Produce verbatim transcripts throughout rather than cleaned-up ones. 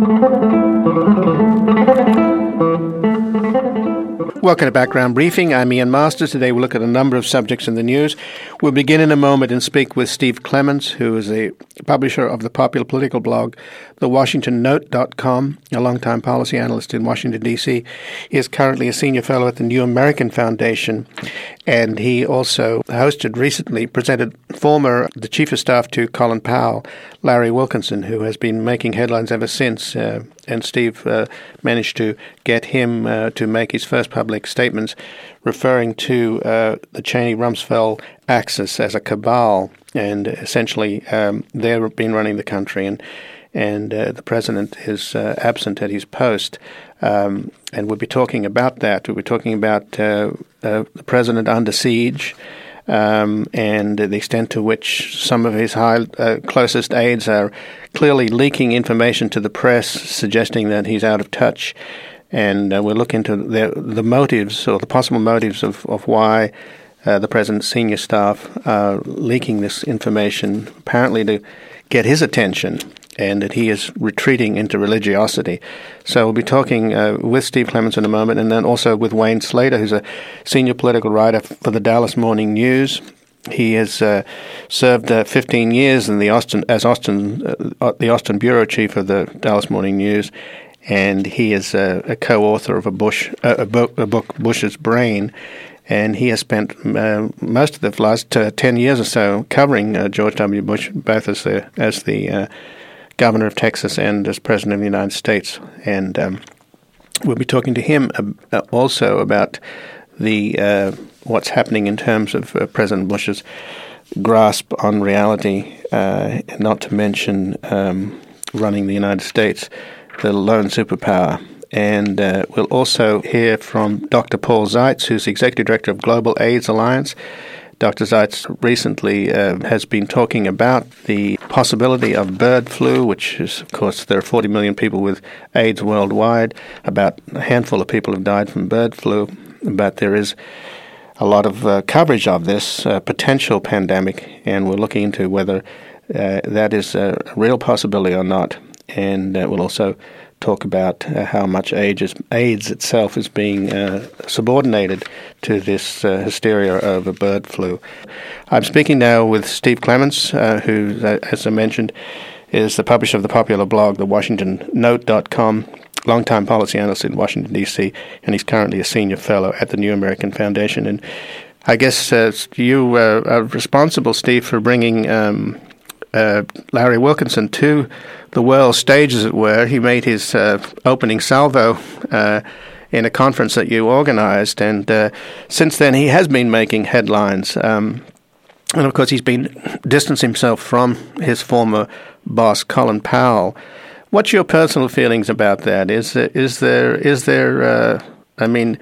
Welcome to Background Briefing. I'm Ian Masters. Today we'll look at a number of subjects in the news. We'll begin in a moment and speak with Steve Clements, who is a publisher of the popular political blog, the Washington Note dot com, a longtime policy analyst in Washington, D C. He is currently a senior fellow at the New American Foundation, and he also hosted recently, presented former the chief of staff to Colin Powell, Larry Wilkinson, who has been making headlines ever since. Uh, and Steve uh, managed to get him uh, to make his first public statements referring to uh, the Cheney-Rumsfeld axis as a cabal, and essentially um, they've been running the country, and and uh, the president is uh, absent at his post. Um, and we'll be talking about that. We'll be talking about uh, uh, the president under siege, Um, and the extent to which some of his high, uh, closest aides are clearly leaking information to the press, suggesting that he's out of touch. And uh, we'll look into the, the motives or the possible motives of, of why uh, the president's senior staff are leaking this information, apparently to get his attention, and that he is retreating into religiosity. So we'll be talking uh, with Steve Clements in a moment, and then also with Wayne Slater, who's a senior political writer for the Dallas Morning News. He has uh, served uh, fifteen years in the Austin as Austin uh, the Austin bureau chief of the Dallas Morning News, and he is uh, a co-author of a Bush uh, a, book, a book, Bush's Brain. And he has spent uh, most of the last uh, ten years or so covering uh, George W. Bush, both as the as the uh, governor of Texas and as president of the United States. And um, we'll be talking to him uh, also about the uh, what's happening in terms of uh, President Bush's grasp on reality, uh, not to mention um, running the United States, the lone superpower. And uh, we'll also hear from Doctor Paul Zeitz, who's the Executive Director of Global AIDS Alliance. Doctor Zeitz recently uh, has been talking about the possibility of bird flu, which is, of course, there are forty million people with AIDS worldwide. About a handful of people have died from bird flu, but there is a lot of uh, coverage of this uh, potential pandemic, and we're looking into whether uh, that is a real possibility or not. And uh, we'll also talk about uh, how much AIDS, AIDS itself is being uh, subordinated to this uh, hysteria over bird flu. I'm speaking now with Steve Clements, uh, who, uh, as I mentioned, is the publisher of the popular blog, the Washington Note dot com, longtime policy analyst in Washington, D C, and he's currently a senior fellow at the New American Foundation. And I guess uh, you uh, are responsible, Steve, for bringing um, uh, Larry Wilkinson to the world stage, as it were. He made his uh, opening salvo uh, in a conference that you organized, and uh, since then he has been making headlines. Um, and of course he's been distancing himself from his former boss, Colin Powell. What's your personal feelings about that? Is there, is there, is there uh, I mean,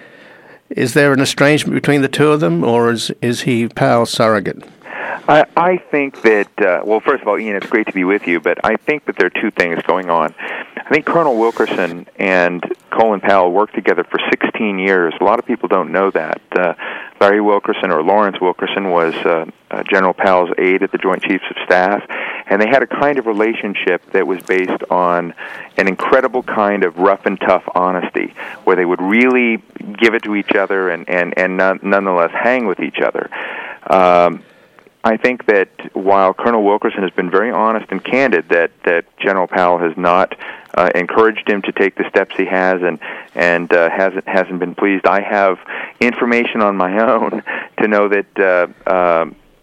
is there an estrangement between the two of them, or is, is he Powell's surrogate? I, I think that, uh, well, first of all, Ian, it's great to be with you, but I think that there are two things going on. I think Colonel Wilkerson and Colin Powell worked together for sixteen years. A lot of people don't know that. Uh, Larry Wilkerson, or Lawrence Wilkerson, was uh, uh, General Powell's aide at the Joint Chiefs of Staff, and they had a kind of relationship that was based on an incredible kind of rough and tough honesty, where they would really give it to each other and, and, and none, nonetheless hang with each other. Um, I think that while Colonel Wilkerson has been very honest and candid, that, that General Powell has not uh, encouraged him to take the steps he has, and and uh, hasn't hasn't been pleased. I have information on my own to know that uh, uh,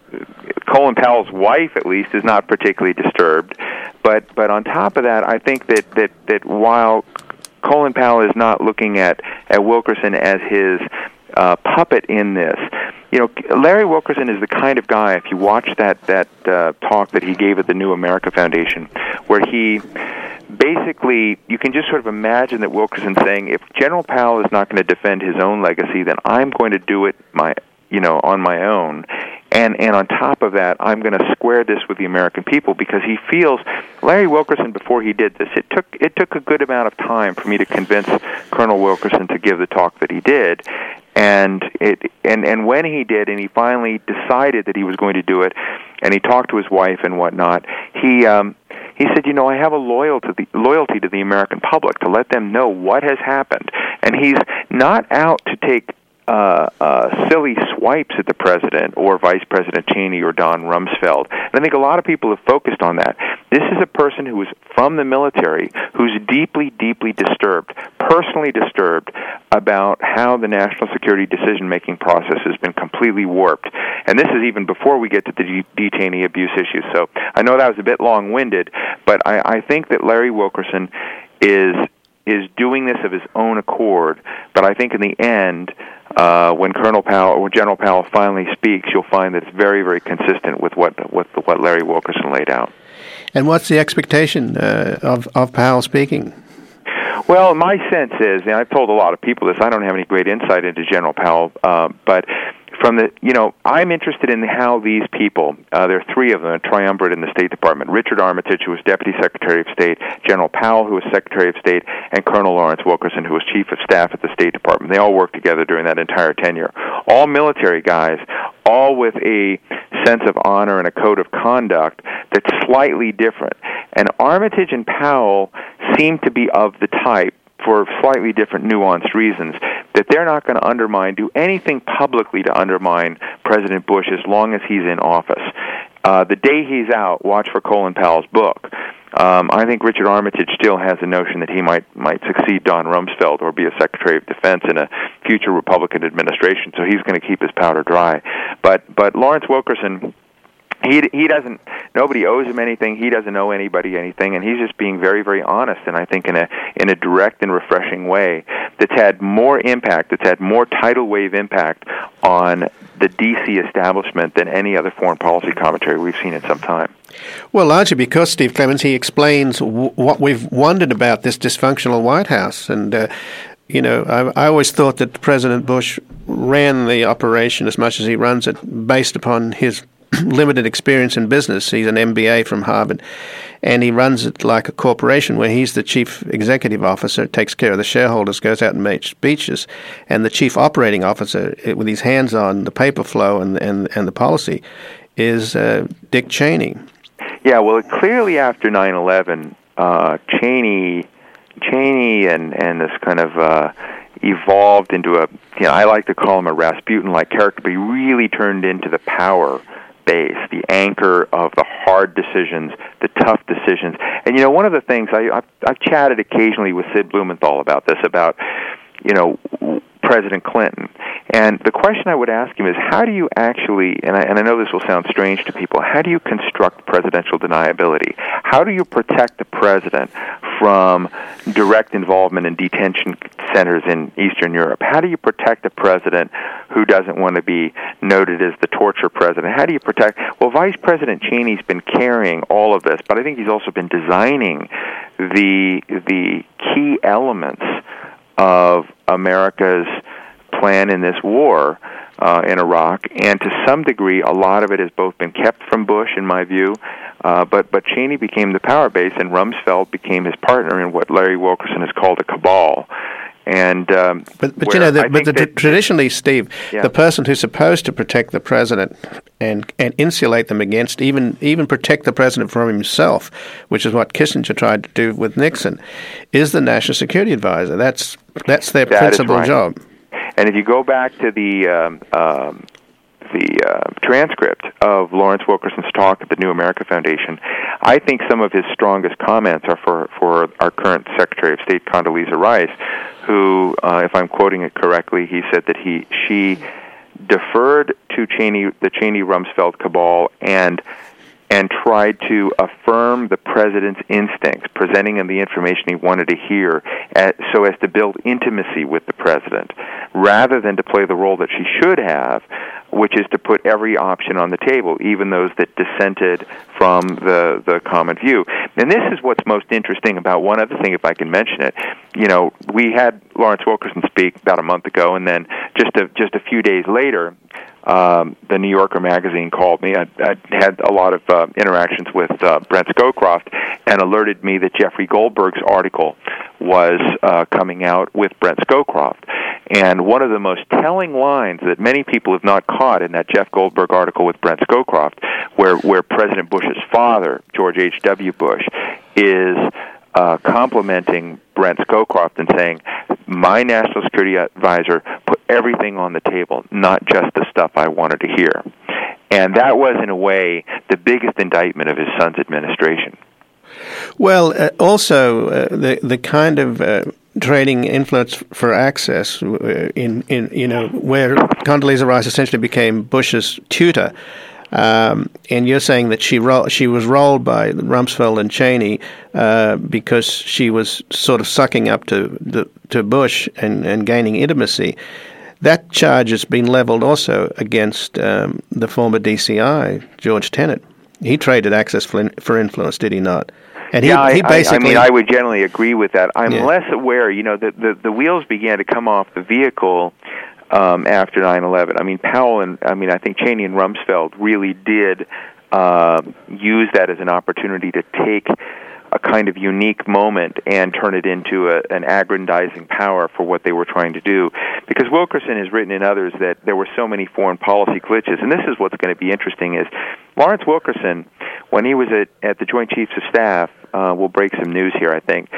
Colin Powell's wife, at least, is not particularly disturbed. But but on top of that, I think that that, that while Colin Powell is not looking at, at Wilkerson as his uh, puppet in this, you know, Larry Wilkerson is the kind of guy, if you watch that, that uh, talk that he gave at the New America Foundation, where he basically, you can just sort of imagine that Wilkerson saying, if General Powell is not going to defend his own legacy, then I'm going to do it my, you know, on my own. And and on top of that, I'm going to square this with the American people, because he feels, Larry Wilkerson, before he did this, it took it took a good amount of time for me to convince Colonel Wilkerson to give the talk that he did. And it and, and when he did, and he finally decided that he was going to do it, and he talked to his wife and whatnot, he um, He said, you know, I have a loyalty to the, loyalty to the American public to let them know what has happened. And he's not out to take Uh, uh, silly swipes at the president or Vice President Cheney or Don Rumsfeld. And I think a lot of people have focused on that. This is a person who is from the military who's deeply, deeply disturbed, personally disturbed about how the national security decision-making process has been completely warped. And this is even before we get to the detainee abuse issue. So I know that was a bit long-winded, but I, I think that Larry Wilkerson is is doing this of his own accord. But I think in the end, uh, when Colonel Powell, when General Powell finally speaks, you'll find that it's very, very consistent with what with what Larry Wilkerson laid out. And what's the expectation uh, of of Powell speaking? Well, my sense is, and I've told a lot of people this, I don't have any great insight into General Powell, uh, but from the, you know, I'm interested in how these people, uh, there are three of them, a triumvirate in the State Department, Richard Armitage, who was Deputy Secretary of State, General Powell, who was Secretary of State, and Colonel Lawrence Wilkerson, who was Chief of Staff at the State Department. They all worked together during that entire tenure. All military guys, all with a sense of honor and a code of conduct that's slightly different. And Armitage and Powell seem to be of the type, for slightly different nuanced reasons, that they're not going to undermine, do anything publicly to undermine President Bush as long as he's in office. Uh, the day he's out, watch for Colin Powell's book. Um, I think Richard Armitage still has a notion that he might might succeed Don Rumsfeld or be a Secretary of Defense in a future Republican administration, so he's going to keep his powder dry. But but Lawrence Wilkerson, He he doesn't. Nobody owes him anything. He doesn't owe anybody anything, and he's just being very, very honest. And I think in a in a direct and refreshing way that's had more impact, that's had more tidal wave impact on the D C establishment than any other foreign policy commentary we've seen in some time. Well, largely because Steve Clements, he explains w- what we've wondered about this dysfunctional White House, and. Uh, You know, I, I always thought that President Bush ran the operation as much as he runs it based upon his limited experience in business. He's an M B A from Harvard, and he runs it like a corporation where he's the chief executive officer, takes care of the shareholders, goes out and makes speeches, and the chief operating officer, with his hands on the paper flow and and, and the policy, is uh, Dick Cheney. Yeah, well, clearly after nine eleven, uh, Cheney... Cheney and, and this kind of uh, evolved into a, you know, I like to call him a Rasputin-like character, but he really turned into the power base, the anchor of the hard decisions, the tough decisions. And, you know, one of the things, I, I've, I've chatted occasionally with Sid Blumenthal about this, about, you know, President Clinton. And the question I would ask him is, how do you actually, and I, and I know this will sound strange to people, how do you construct presidential deniability? How do you protect the president from direct involvement in detention centers in Eastern Europe? How do you protect a president who doesn't want to be noted as the torture president? How do you protect, well, Vice President Cheney's been carrying all of this, but I think he's also been designing the the key elements of America's plan in this war uh, in Iraq, and to some degree, a lot of it has both been kept from Bush, in my view, uh, but but Cheney became the power base, and Rumsfeld became his partner in what Larry Wilkerson has called a cabal. And um, but but you know, the, but the, that, traditionally, Steve, yeah. the person who's supposed to protect the president and and insulate them against, even even protect the president from himself, which is what Kissinger tried to do with Nixon, is the National Security Advisor. That's that's their that principal right. job. And if you go back to the um, um, the uh, transcript of Lawrence Wilkerson's talk at the New America Foundation, I think some of his strongest comments are for, for our current Secretary of State, Condoleezza Rice, who, uh, if I'm quoting it correctly, he said that he she deferred to Cheney, the Cheney-Rumsfeld cabal, and and tried to affirm the president's instincts, presenting him the information he wanted to hear, at, so as to build intimacy with the president, rather than to play the role that she should have, which is to put every option on the table, even those that dissented from the, the common view. And this is what's most interesting about one other thing, if I can mention it. You know, we had Lawrence Wilkerson speak about a month ago, and then just a, just a few days later, Um, the New Yorker magazine called me. I, I had a lot of uh, interactions with uh, Brent Scowcroft and alerted me that Jeffrey Goldberg's article was uh, coming out with Brent Scowcroft. And one of the most telling lines that many people have not caught in that Jeff Goldberg article with Brent Scowcroft, where, where President Bush's father, George H W. Bush, is uh, complimenting Brent Scowcroft and saying, my national security advisor put everything on the table, not just the stuff I wanted to hear. And that was, in a way, the biggest indictment of his son's administration. Well, uh, also, uh, the the kind of uh, trading influence for access uh, in, in, you know, where Condoleezza Rice essentially became Bush's tutor. Um, and you're saying that she ro- she was rolled by Rumsfeld and Cheney uh, because she was sort of sucking up to the, to Bush and, and gaining intimacy. That charge has been leveled also against um, the former D C I, George Tenet. He traded access for, in, for influence, did he not? And he, yeah, he basically, I, I mean, I would generally agree with that. I'm yeah. less aware, you know, that the, the wheels began to come off the vehicle um, after nine eleven. I mean, Powell and, I mean, I think Cheney and Rumsfeld really did uh, use that as an opportunity to take a kind of unique moment and turn it into a, an aggrandizing power for what they were trying to do. Because Wilkerson has written in others that there were so many foreign policy glitches, and this is what's going to be interesting is Lawrence Wilkerson, when he was at, at the Joint Chiefs of Staff, uh, we'll break some news here, I think,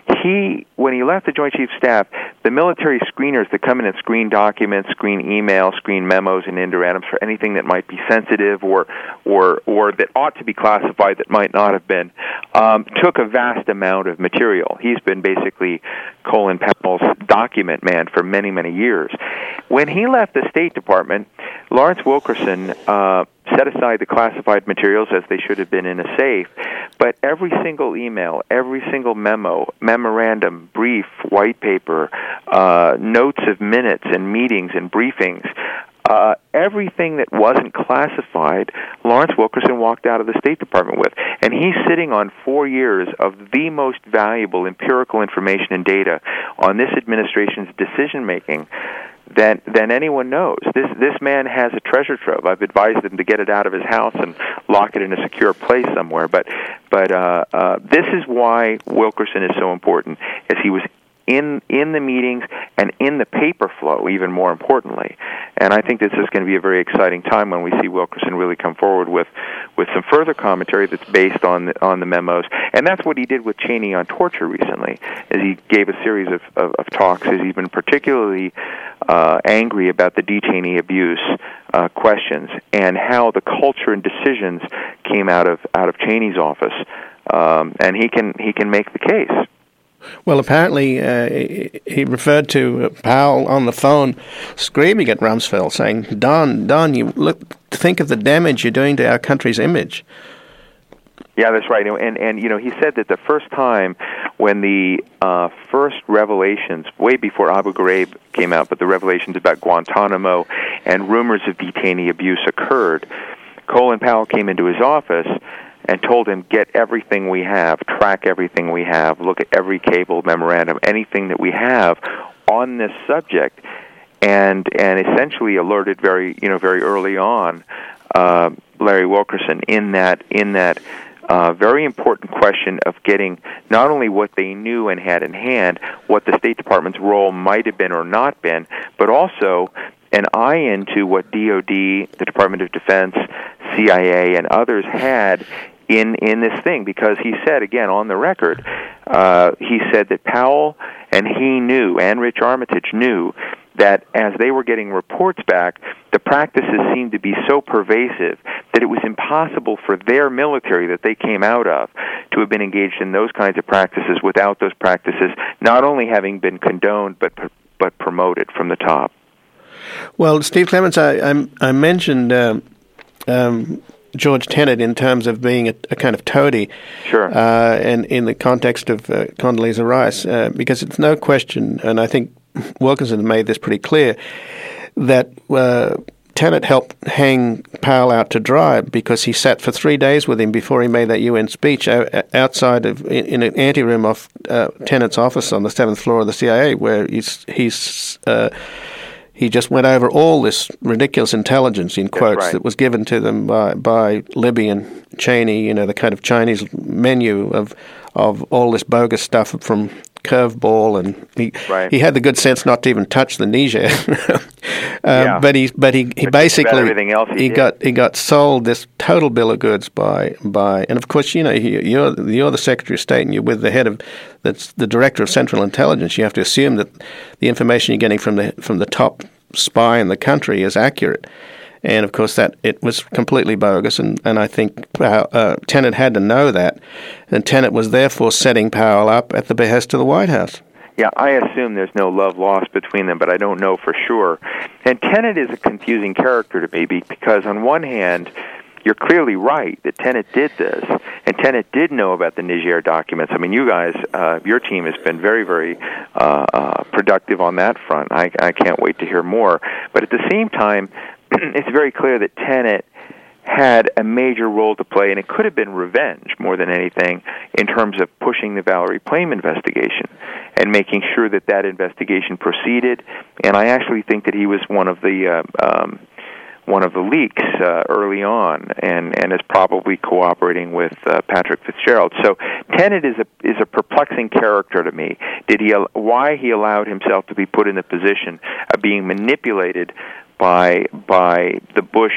he, when he left the Joint Chiefs of Staff, the military screeners that come in and screen documents, screen emails, screen memos and indorandums for anything that might be sensitive or or or that ought to be classified that might not have been, um, took a vast amount of material. He's been basically Colin Powell's document man for many, many years. When he left the State Department, Lawrence Wilkerson uh, set aside the classified materials as they should have been in a safe, but every single email, every single memo, memorandum, brief, white paper, uh, notes of minutes and meetings and briefings, uh, everything that wasn't classified, Lawrence Wilkerson walked out of the State Department with. And he's sitting on four years of the most valuable empirical information and data on this administration's decision-making than than anyone knows. This this man has a treasure trove. I've advised him to get it out of his house and lock it in a secure place somewhere. But but uh, uh, this is why Wilkerson is so important, as he was in in the meetings and in the paper flow, even more importantly. And I think this is going to be a very exciting time when we see Wilkerson really come forward with, with some further commentary that's based on the, on the memos. And that's what he did with Cheney on torture recently, as he gave a series of, of, of talks, as he's been particularly uh, angry about the detainee abuse uh, questions and how the culture and decisions came out of out of Cheney's office. Um, and he can he can make the case. Well, apparently uh, he referred to Powell on the phone screaming at Rumsfeld, saying, Don, Don, you look, think of the damage you're doing to our country's image. Yeah, that's right. And, and you know, he said that the first time when the uh, first revelations, way before Abu Ghraib came out, but the revelations about Guantanamo and rumors of detainee abuse occurred, Colin Powell came into his office and told him, get everything we have, track everything we have, look at every cable, memorandum, anything that we have on this subject, and and essentially alerted very you know very early on uh, Larry Wilkerson in that in that uh, very important question of getting not only what they knew and had in hand, what the State Department's role might have been or not been, but also an eye into what D O D, the Department of Defense, C I A, and others had in in this thing, because he said, again, on the record, uh, he said that Powell and he knew, and Rich Armitage knew, that as they were getting reports back, the practices seemed to be so pervasive that it was impossible for their military that they came out of to have been engaged in those kinds of practices without those practices not only having been condoned but but promoted from the top. Well, Steve Clements, I, I, I mentioned um, um, George Tenet in terms of being a, a kind of toady, sure, uh, and in the context of uh, Condoleezza Rice, uh, because it's no question, and I think Wilkinson made this pretty clear, that uh, Tenet helped hang Powell out to dry because he sat for three days with him before he made that U N speech outside of in, in an anteroom off uh, Tenet's office on the seventh floor of the C I A, where he's he's. Uh, He just went over all this ridiculous intelligence, in quotes, right. that was given to them by, by Libby and Cheney, you know, the kind of Chinese menu of of all this bogus stuff from Curveball, and he right. he had the good sense not to even touch the Niger. uh, yeah. But he but he, he basically everything else he, he did. got he got sold this total bill of goods by by and of course you know you're you're the Secretary of State and you're with the head of that's the Director of Central Intelligence. You have to assume that the information you're getting from the from the top spy in the country is accurate. And, of course, that it was completely bogus, and, and I think uh, uh, Tenet had to know that, and Tenet was therefore setting Powell up at the behest of the White House. Yeah, I assume there's no love lost between them, but I don't know for sure. And Tenet is a confusing character to me because, on one hand, you're clearly right that Tenet did this, and Tenet did know about the Niger documents. I mean, you guys, uh, your team has been very, very uh, uh, productive on that front. I, I can't wait to hear more. But at the same time, it's very clear that Tenet had a major role to play, and it could have been revenge more than anything in terms of pushing the Valerie Plame investigation and making sure that that investigation proceeded. And I actually think that he was one of the uh, um, one of the leaks uh, early on, and, and is probably cooperating with uh, Patrick Fitzgerald. So Tenet is a is a perplexing character to me. Did he why he allowed himself to be put in the position of being manipulated by by the Bush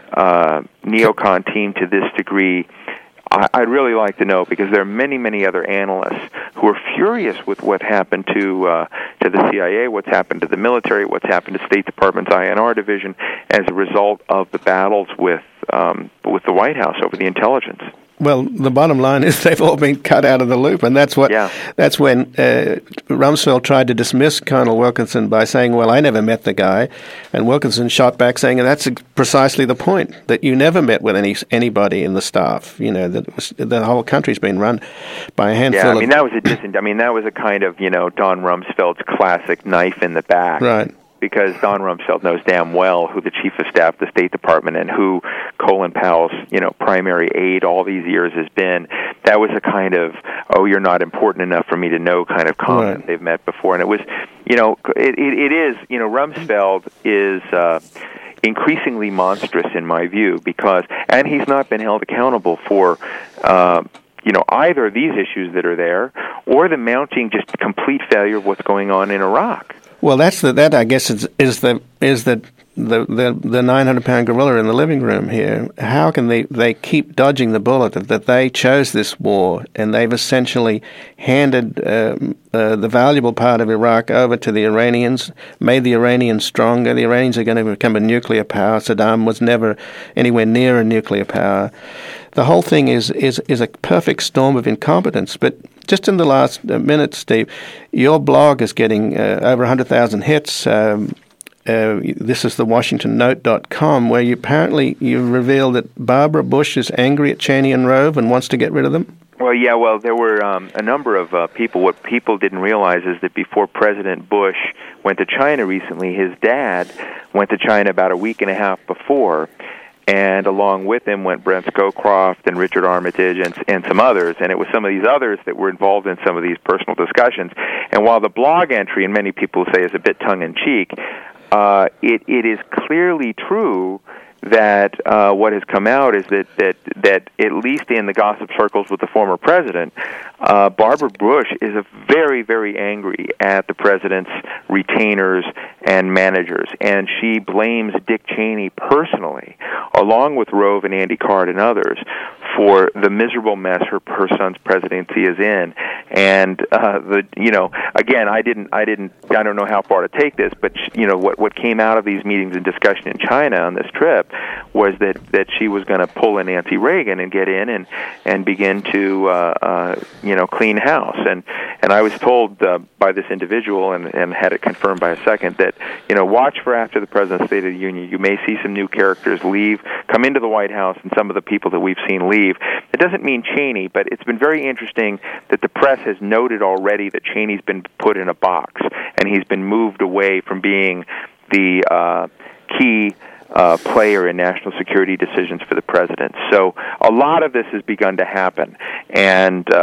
uh, neocon team to this degree? I, I'd really like to know, because there are many, many other analysts who are furious with what happened to uh, to the C I A, what's happened to the military, what's happened to State Department's I N R division as a result of the battles with um, with the White House over the intelligence. Well, the bottom line is they've all been cut out of the loop, and that's what yeah. that's when uh, Rumsfeld tried to dismiss Colonel Wilkinson by saying, well, I never met the guy, and Wilkinson shot back saying, and that's precisely the point, that you never met with any anybody in the staff. You know, that it was, the whole country's been run by a handful yeah, I mean, of... that was a dis- I mean, that was a kind of, you know, Don Rumsfeld's classic knife in the back. Right. Because Don Rumsfeld knows damn well who the chief of staff of the State Department and who Colin Powell's, you know, primary aide all these years has been. That was a kind of, oh, you're not important enough for me to know kind of comment right. they've met before. And it was, you know, it, it, it is, you know, Rumsfeld is uh, increasingly monstrous in my view because, and he's not been held accountable for, uh, you know, either these issues that are there or the mounting just complete failure of what's going on in Iraq. Well, that's the, that I guess is is the is the the the, the nine hundred pound gorilla in the living room here. How can they, they keep dodging the bullet that, that they chose this war and they've essentially handed um, uh, the valuable part of Iraq over to the Iranians, made the Iranians stronger. The Iranians are going to become a nuclear power. Saddam was never anywhere near a nuclear power. The whole thing is is is a perfect storm of incompetence. But just in the last minute, Steve, your blog is getting uh, over one hundred thousand hits. Um, uh, this is the Washington Note dot com, where you apparently you reveal that Barbara Bush is angry at Cheney and Rove and wants to get rid of them. Well, yeah, well, there were um, a number of uh, people. What people didn't realize is that before President Bush went to China recently, his dad went to China about a week and a half before. And along with him went Brent Scowcroft and Richard Armitage and, and some others. And it was some of these others that were involved in some of these personal discussions. And while the blog entry, and many people say is a bit tongue-in-cheek, uh, it, it is clearly true that uh, what has come out is that, that, that at least in the gossip circles with the former president, uh, Barbara Bush is a very, very angry at the president's retainers and managers, and she blames Dick Cheney personally, along with Rove and Andy Card and others, for the miserable mess her her son's presidency is in. And uh, the you know again, I didn't I didn't I don't know how far to take this, but you know what what came out of these meetings and discussion in China on this trip was that, that she was going to pull a Nancy Reagan and get in and and begin to uh, uh, you know clean house. And and I was told uh, by this individual and, and had it confirmed by a second that you know watch for after the President's State of the Union, you may see some new characters leave, come into the White House, and some of the people that we've seen leave. It doesn't mean Cheney, but it's been very interesting that the press has noted already that Cheney's been put in a box and he's been moved away from being the uh, key Uh, player in national security decisions for the president. So a lot of this has begun to happen, and uh,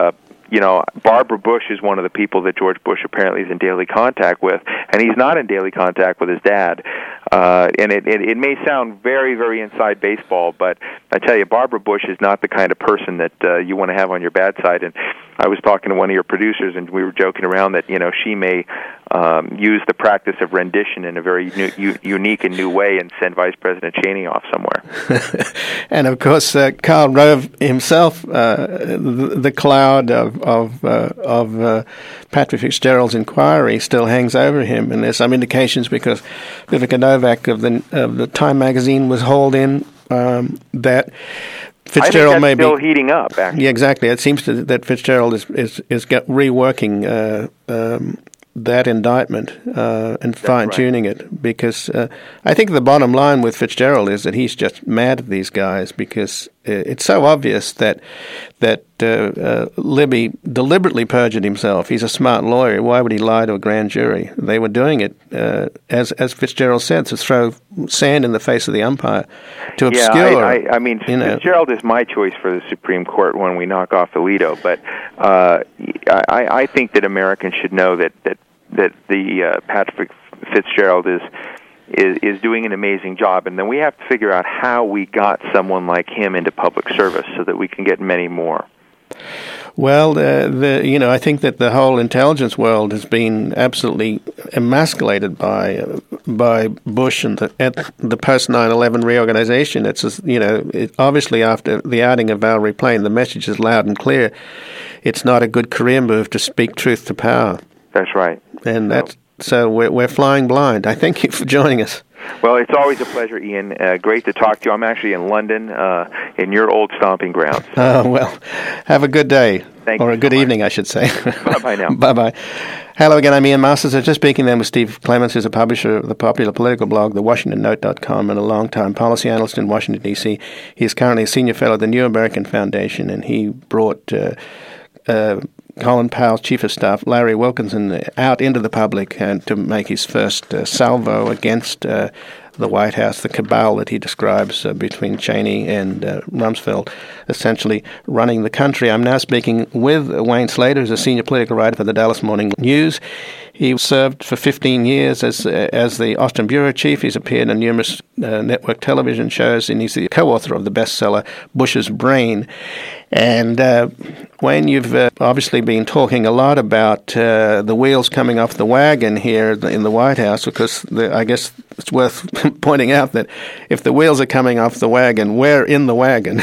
you know, Barbara Bush is one of the people that George Bush apparently is in daily contact with, and he's not in daily contact with his dad. Uh, and it, it, it may sound very, very inside baseball, but I tell you, Barbara Bush is not the kind of person that uh, you want to have on your bad side. And I was talking to one of your producers, and we were joking around that, you know, she may um, use the practice of rendition in a very new, u- unique and new way and send Vice President Cheney off somewhere. And, of course, uh, Karl Rove himself, uh, the, the cloud of of, uh, of uh, Patrick Fitzgerald's inquiry still hangs over him, and there's some indications because Vivica Novak of the of the Time magazine was hauled in um, that Fitzgerald I think that's may still be heating up. Actually, yeah, exactly. It seems to, that Fitzgerald is is is get, reworking uh, um, that indictment uh, and fine tuning right. it because uh, I think the bottom line with Fitzgerald is that he's just mad at these guys because it's so obvious that that uh, uh, Libby deliberately perjured himself. He's a smart lawyer. Why would he lie to a grand jury? They were doing it, uh, as as Fitzgerald said, to throw sand in the face of the umpire, to obscure. Yeah, I, I, I mean, you know, Fitzgerald is my choice for the Supreme Court when we knock off Alito. But uh, I, I think that Americans should know that that that the uh, Patrick Fitzgerald is. Is, is doing an amazing job, and then we have to figure out how we got someone like him into public service so that we can get many more. Well, uh, the you know I think that the whole intelligence world has been absolutely emasculated by uh, by Bush and the at the post nine eleven reorganization. It's just, you know it, obviously after the outing of Valerie Plame, the message is loud and clear. It's not a good career move to speak truth to power. That's right, and that's. So we're, we're flying blind. I thank you for joining us. Well, it's always a pleasure, Ian. Uh, great to talk to you. I'm actually in London, uh, in your old stomping grounds. Oh, well, have a good day. Thank or you a good so evening, much. I should say. Bye-bye now. Bye-bye. Hello again, I'm Ian Masters. I was just speaking then with Steve Clements, who's a publisher of the popular political blog, the Washington Note dot com, and a long-time policy analyst in Washington, D C He is currently a senior fellow at the New American Foundation, and he brought... Uh, uh, Colin Powell's chief of staff, Larry Wilkinson, out into the public and to make his first uh, salvo against uh, the White House, the cabal that he describes uh, between Cheney and uh, Rumsfeld, essentially running the country. I'm now speaking with Wayne Slater, who's a senior political writer for the Dallas Morning News. He served for fifteen years as uh, as the Austin bureau chief. He's appeared on numerous uh, network television shows, and he's the co-author of the bestseller Bush's Brain. And uh, Wayne, you've uh, obviously been talking a lot about uh, the wheels coming off the wagon here in the White House, because the, I guess it's worth pointing out that if the wheels are coming off the wagon, we're in the wagon.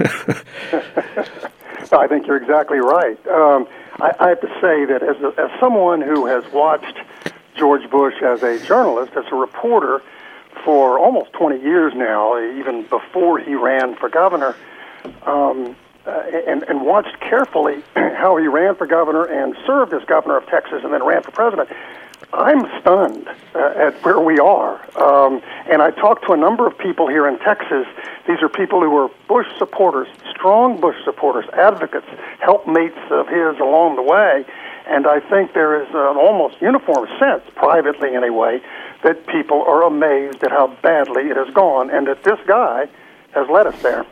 I think you're exactly right. Um, I, I have to say that as, a, as someone who has watched George Bush as a journalist, as a reporter, for almost twenty years now, even before he ran for governor, um, uh, and, and watched carefully how he ran for governor and served as governor of Texas and then ran for president, I'm stunned uh, at where we are. Um, and I talked to a number of people here in Texas. These are people who were Bush supporters, strong Bush supporters, advocates, helpmates of his along the way. And I think there is an almost uniform sense, privately anyway, that people are amazed at how badly it has gone and that this guy has led us there.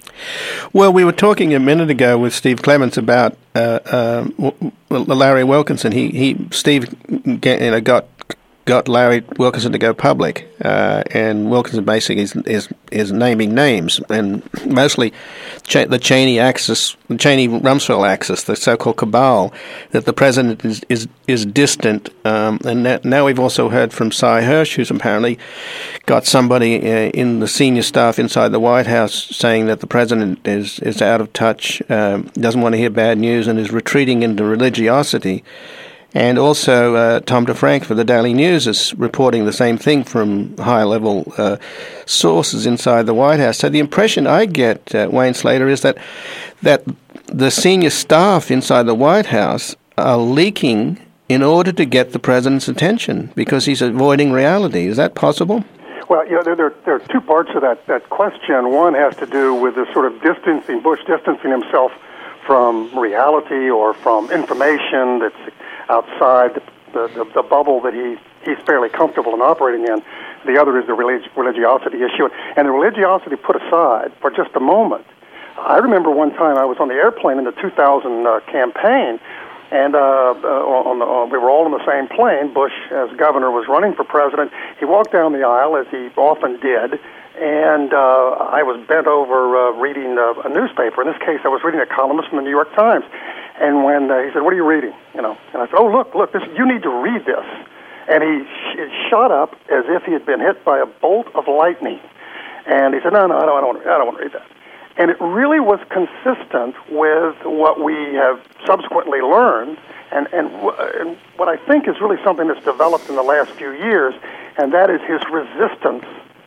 Well, we were talking a minute ago with Steve Clements about uh, uh, Larry Wilkinson. He, he Steve, you know, got got Larry Wilkinson to go public, uh, and Wilkinson basically is, is is naming names, and mostly Ch- the Cheney axis, the Cheney-Rumsfeld axis, the so-called cabal, that the president is is, is distant. Um, and that, now we've also heard from Sy Hersh, who's apparently got somebody uh, in the senior staff inside the White House saying that the president is, is out of touch, um, doesn't want to hear bad news, and is retreating into religiosity. And also, uh, Tom DeFrank for the Daily News is reporting the same thing from high-level uh, sources inside the White House. So the impression I get, uh, Wayne Slater, is that that the senior staff inside the White House are leaking in order to get the president's attention because he's avoiding reality. Is that possible? Well, you know, there, there, there are two parts of that, that question. One has to do with the sort of distancing, Bush distancing himself from reality or from information that's outside the, the, the bubble that he, he's fairly comfortable in operating in. The other is the relig- religiosity issue. And the religiosity put aside for just a moment, I remember one time I was on the airplane in the two thousand uh, campaign, and uh, uh, on the, uh, we were all in the same plane. Bush, as governor, was running for president. He walked down the aisle, as he often did, and uh, I was bent over uh, reading uh, a newspaper. In this case, I was reading a columnist from the New York Times. And when uh, he said, "What are you reading?" You know, and I said, "Oh, look, look, this, you need to read this." And he sh- shot up as if he had been hit by a bolt of lightning. And he said, "No, no, I don't, I don't, want to, I don't want to read that." And it really was consistent with what we have subsequently learned, and, and, w- and what I think is really something that's developed in the last few years, and that is his resistance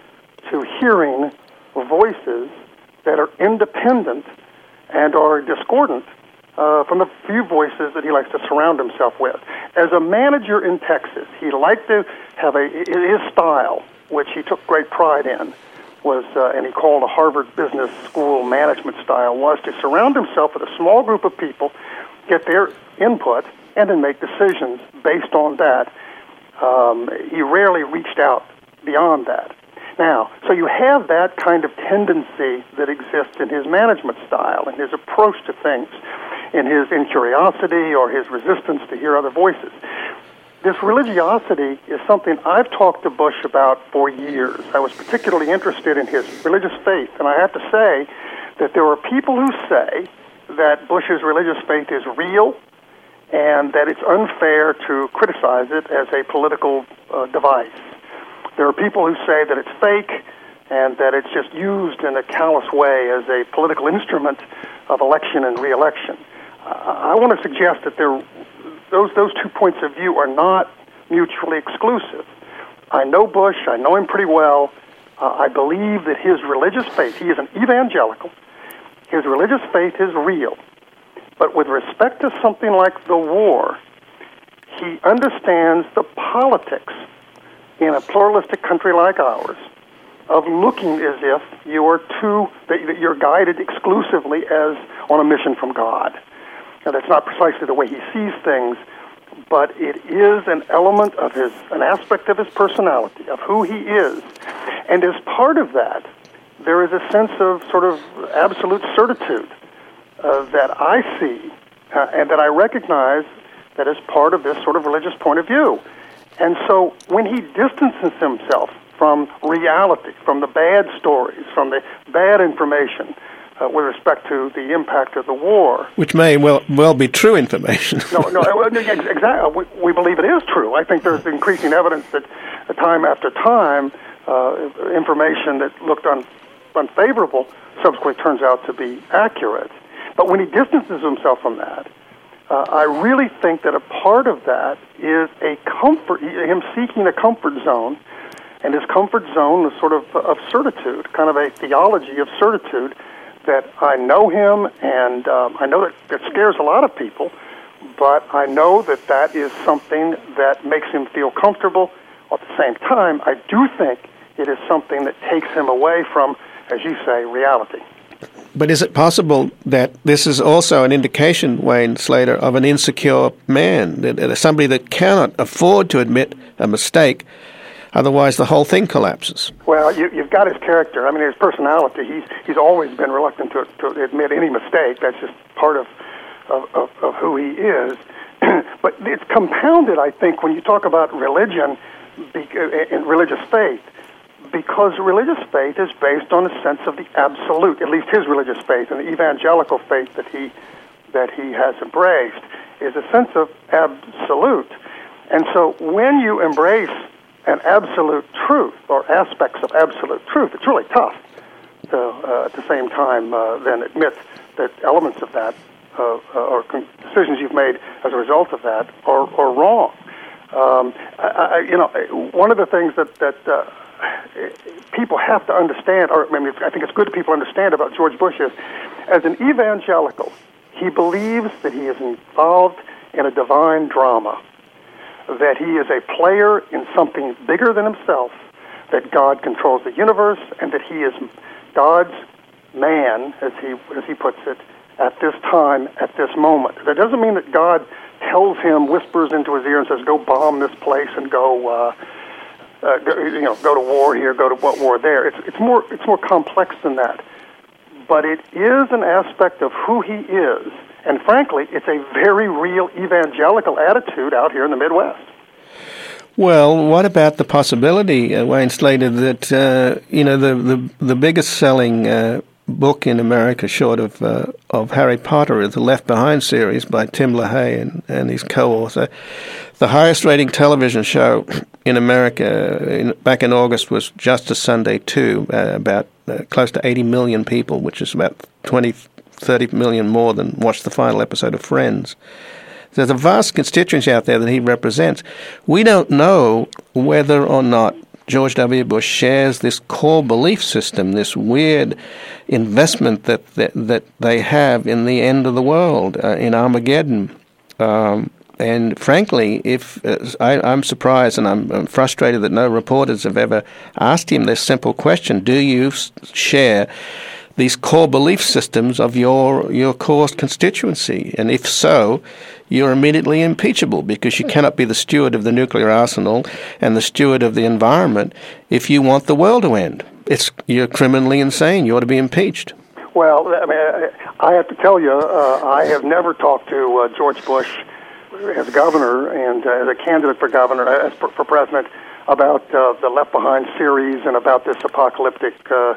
to hearing voices that are independent and are discordant uh, from the few voices that he likes to surround himself with. As a manager in Texas, he liked to have a his style, which he took great pride in, was, uh, and he called a Harvard Business School management style, was to surround himself with a small group of people, get their input, and then make decisions based on that. Um, he rarely reached out beyond that. Now, so you have that kind of tendency that exists in his management style, in his approach to things, in his incuriosity or his resistance to hear other voices. This religiosity is something I've talked to Bush about for years. I was particularly interested in his religious faith, and I have to say that there are people who say that Bush's religious faith is real and that it's unfair to criticize it as a political uh, device. There are people who say that it's fake and that it's just used in a callous way as a political instrument of election and re-election. Uh, I want to suggest that there Those those two points of view are not mutually exclusive. I know Bush. I know him pretty well. Uh, I believe that his religious faith, he is an evangelical, his religious faith is real. But with respect to something like the war, he understands the politics in a pluralistic country like ours of looking as if you are too, that you're guided exclusively as on a mission from God. Now, that's not precisely the way he sees things, but it is an element of his, an aspect of his personality, of who he is. And as part of that, there is a sense of sort of absolute certitude uh, that I see uh, and that I recognize that is part of this sort of religious point of view. And so when he distances himself from reality, from the bad stories, from the bad information, Uh, with respect to the impact of the war. Which may well well be true information. no, no, exactly. We, we believe it is true. I think there's increasing evidence that uh, time after time, uh, information that looked un, unfavorable subsequently turns out to be accurate. But when he distances himself from that, uh, I really think that a part of that is a comfort, him seeking a comfort zone, and his comfort zone is sort of of certitude, kind of a theology of certitude, that I know him, and um, I know that that scares a lot of people, but I know that that is something that makes him feel comfortable. At the same time, I do think it is something that takes him away from, as you say, reality. But is it possible that this is also an indication, Wayne Slater, of an insecure man, that, that somebody that cannot afford to admit a mistake? Otherwise, the whole thing collapses. Well, you, you've got his character. I mean, his personality. He's he's always been reluctant to, to admit any mistake. That's just part of of, of, of who he is. But it's compounded, I think, when you talk about religion and religious faith, because religious faith is based on a sense of the absolute. At least his religious faith and the evangelical faith that he that he has embraced is a sense of absolute. And so, when you embrace an absolute truth or aspects of absolute truth, it's really tough to, uh, at the same time, uh, then admit that elements of that uh, uh, or con- decisions you've made as a result of that are, are wrong. Um, I, I, you know, one of the things that, that uh, people have to understand, or I mean, I think it's good that people understand about George Bush is, as an evangelical, he believes that he is involved in a divine drama, that he is a player in something bigger than himself, that God controls the universe, and that he is God's man, as he as he puts it, at this time, at this moment. That doesn't mean that God tells him, whispers into his ear and says, go bomb this place and go, uh, uh, go you know, go to war here, go to what war there. It's it's more it's more complex than that. but it is an aspect of who he is. And frankly, it's a very real evangelical attitude out here in the Midwest. Well, what about the possibility, uh, Wayne Slater, that, uh, you know, the, the, the biggest selling uh, book in America, short of uh, of Harry Potter, is the Left Behind series by Tim LaHaye and, and his co-author. The highest rating television show in America in, back in August was Justice Sunday two, uh, about uh, close to eighty million people, which is about twenty, thirty million more than watched the final episode of Friends. There's a vast constituency out there that he represents. We don't know whether or not George W. Bush shares this core belief system, this weird investment that that, that they have in the end of the world, uh, in Armageddon. Um, and frankly, if uh, I, I'm surprised and I'm, I'm frustrated that no reporters have ever asked him this simple question: do you share these core belief systems of your your core constituency? And if so, you're immediately impeachable, because you cannot be the steward of the nuclear arsenal and the steward of the environment if you want the world to end. It's you're criminally insane. You ought to be impeached. Well, I mean, I have to tell you, uh, I have never talked to uh, George Bush as governor and uh, as a candidate for governor, as for, for president, about uh, the Left Behind series and about this apocalyptic uh,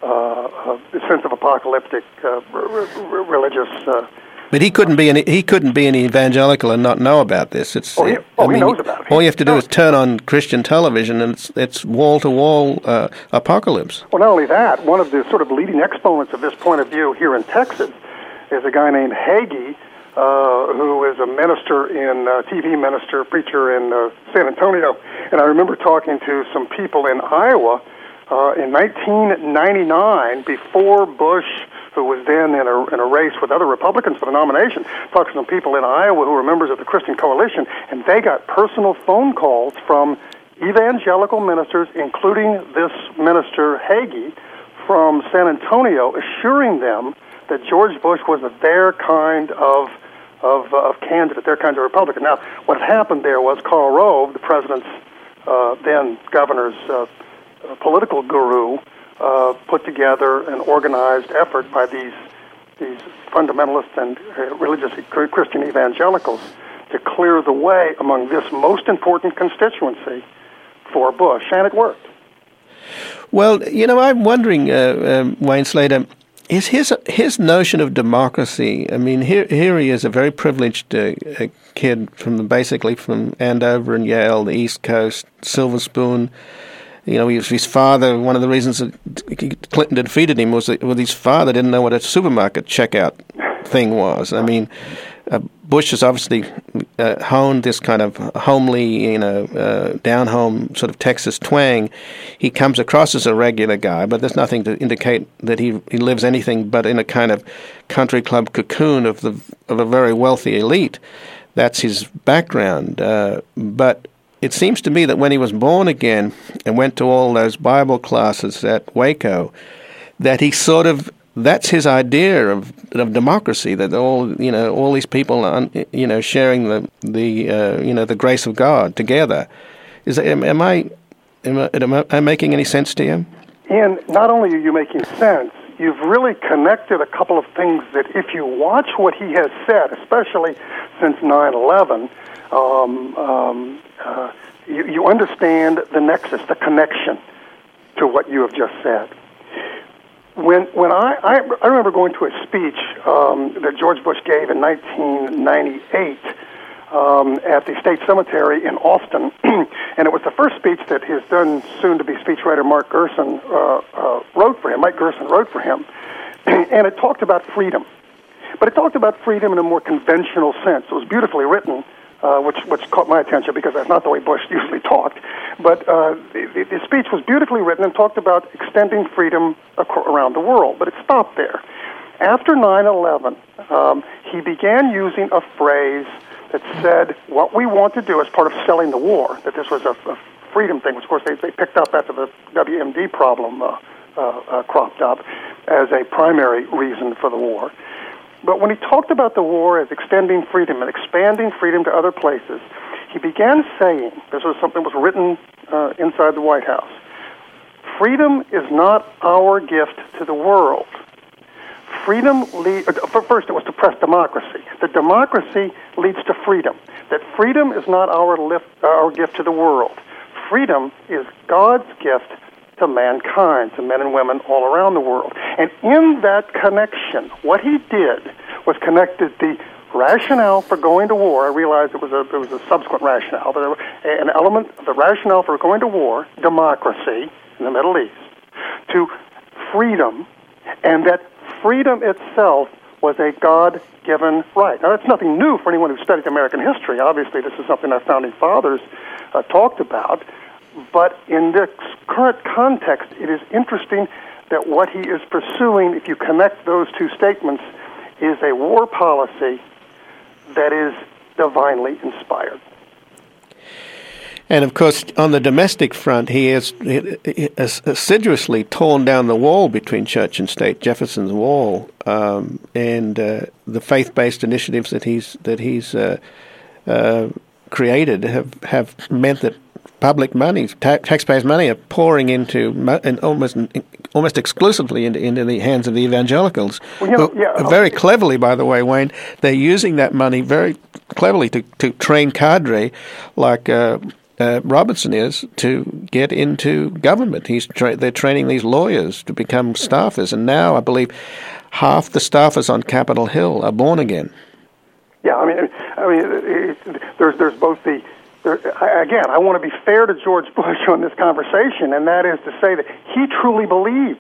uh, sense of apocalyptic uh, r- r- religious. Uh, But he couldn't be an he couldn't be an evangelical and not know about this. It's oh, he, oh, I mean, he knows about it. All you have to do no. is turn on Christian television, and it's it's wall to wall apocalypse. Well, not only that, one of the sort of leading exponents of this point of view here in Texas is a guy named Hagee, uh, who is a minister in uh, T V minister preacher in uh, San Antonio. And I remember talking to some people in Iowa uh, in nineteen ninety-nine, before Bush, who was then in a, in a race with other Republicans for the nomination, talked to some people in Iowa who were members of the Christian Coalition, and they got personal phone calls from evangelical ministers, including this minister Hagee from San Antonio, assuring them that George Bush was their kind of of, uh, of candidate, their kind of Republican. Now, what happened there was Karl Rove, the president's uh, then governor's uh, political guru, Uh, put together an organized effort by these these fundamentalist and uh, religious Christian evangelicals to clear the way among this most important constituency for Bush, and it worked. Well, you know, I'm wondering, uh, um, Wayne Slater, is his his notion of democracy? I mean, here here he is, a very privileged uh, a kid from basically from Andover and Yale, the East Coast, silver spoon. You know, his father, one of the reasons that Clinton defeated him was that well, his father didn't know what a supermarket checkout thing was. I mean, uh, Bush has obviously uh, honed this kind of homely, you know, uh, down-home sort of Texas twang. He comes across as a regular guy, but there's nothing to indicate that he, he lives anything but in a kind of country club cocoon of the of a very wealthy elite. That's his background. Uh, but it seems to me that when he was born again and went to all those Bible classes at Waco, that he sort of, that's his idea of of democracy, that all, you know, all these people are, you know, sharing the, the uh, you know, the grace of God together. Is that, am, am I am I, am I making any sense to you? And not only are you making sense, you've really connected a couple of things that if you watch what he has said, especially since nine eleven, um, um, Uh, you, you understand the nexus, the connection to what you have just said. When when I, I, I remember going to a speech um, that George Bush gave in nineteen ninety-eight um, at the State Cemetery in Austin, and it was the first speech that his then soon-to-be speechwriter Mark Gerson uh, uh, wrote for him. Mike Gerson wrote for him, and it talked about freedom, but it talked about freedom in a more conventional sense. It was beautifully written. Uh, which which caught my attention because that's not the way Bush usually talked. But uh, the, the speech was beautifully written and talked about extending freedom ac- around the world, but it stopped there. After nine eleven, um, he began using a phrase that said, what we want to do as part of selling the war, that this was a, a freedom thing, which of course they, they picked up after the W M D problem uh, uh, uh, cropped up as a primary reason for the war. But when he talked about the war as extending freedom and expanding freedom to other places, he began saying, this was something that was written uh, inside the White House, freedom is not our gift to the world. freedom lead, uh, first it was to press democracy. That democracy leads to freedom. That freedom is not our lift, uh, our gift to the world. Freedom is God's gift to mankind, to men and women all around the world. And in that connection, what he did was connected the rationale for going to war. I realized it was a it was a subsequent rationale, but an element of the rationale for going to war, democracy in the Middle East, to freedom, and that freedom itself was a God-given right. Now, that's nothing new for anyone who studied American history. Obviously, this is something our founding fathers uh, talked about. But in this current context, it is interesting that what he is pursuing, if you connect those two statements, is a war policy that is divinely inspired. And, of course, on the domestic front, he has, he has assiduously torn down the wall between church and state, Jefferson's Wall, um, and uh, the faith-based initiatives that he's that he's uh, uh, created have, have meant that public money, ta- taxpayers' money, are pouring into and almost almost exclusively into, into the hands of the evangelicals. Well, you know, who, yeah, very cleverly, by the way, Wayne, they're using that money very cleverly to, to train cadre like uh, uh, Robertson is to get into government. He's tra- they're training these lawyers to become staffers, and now I believe half the staffers on Capitol Hill are born again. Yeah, I mean, I mean, it, it, there's there's both the Again, I want to be fair to George Bush on this conversation, and that is to say that he truly believes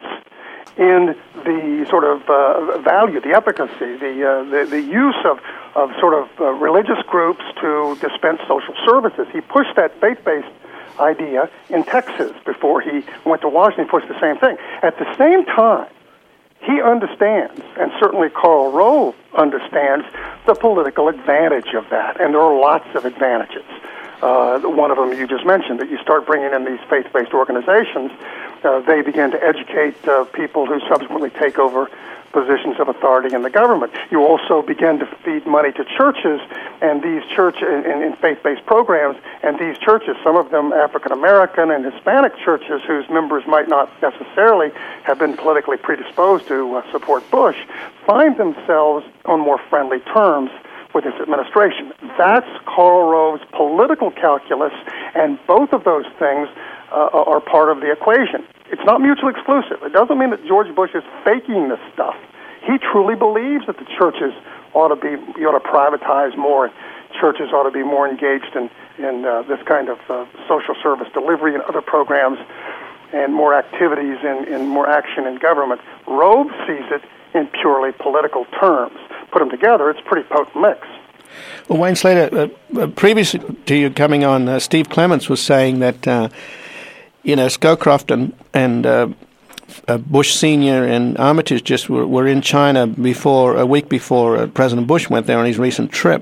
in the sort of uh, value, the efficacy, the, uh, the the use of, of sort of uh, religious groups to dispense social services. He pushed that faith-based idea in Texas before he went to Washington. He pushed the same thing. At the same time, he understands, and certainly Karl Rove understands, the political advantage of that, and there are lots of advantages. Uh, one of them you just mentioned, that you start bringing in these faith-based organizations, uh, they begin to educate uh, people who subsequently take over positions of authority in the government. You also begin to feed money to churches and these church in, in faith-based programs, and these churches, some of them African-American and Hispanic churches whose members might not necessarily have been politically predisposed to uh, support Bush, find themselves on more friendly terms with this administration. That's Karl Rove's political calculus, and both of those things uh, are part of the equation. It's not mutually exclusive. It doesn't mean that George Bush is faking this stuff. He truly believes that the churches ought to be, you ought to privatize more. Churches ought to be more engaged in, in uh, this kind of uh, social service delivery and other programs, and more activities and, and more action in government. Rove sees it in purely political terms. Put them together, it's a pretty potent mix. Well, Wayne Slater, uh, uh, previous to you coming on, uh, Steve Clements was saying that, uh, you know, Scowcroft and, and uh, uh, Bush Senior and Armitage just were, were in China before, a week before uh, President Bush went there on his recent trip.